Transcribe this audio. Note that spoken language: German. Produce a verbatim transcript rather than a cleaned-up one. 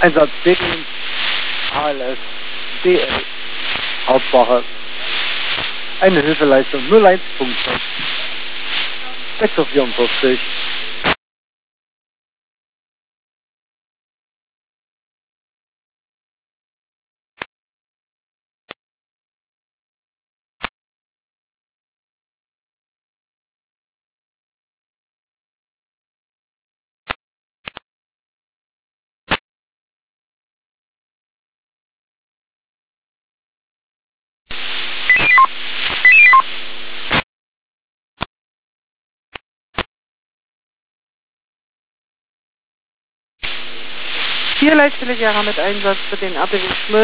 Einsatz Beginn, A L S, D L, Hauptwache. Eine Hilfeleistung null eins Punkt sechs Uhr vierundvierzig. Vier Leitstelle Gera mit Einsatz für den A P W Schmöll.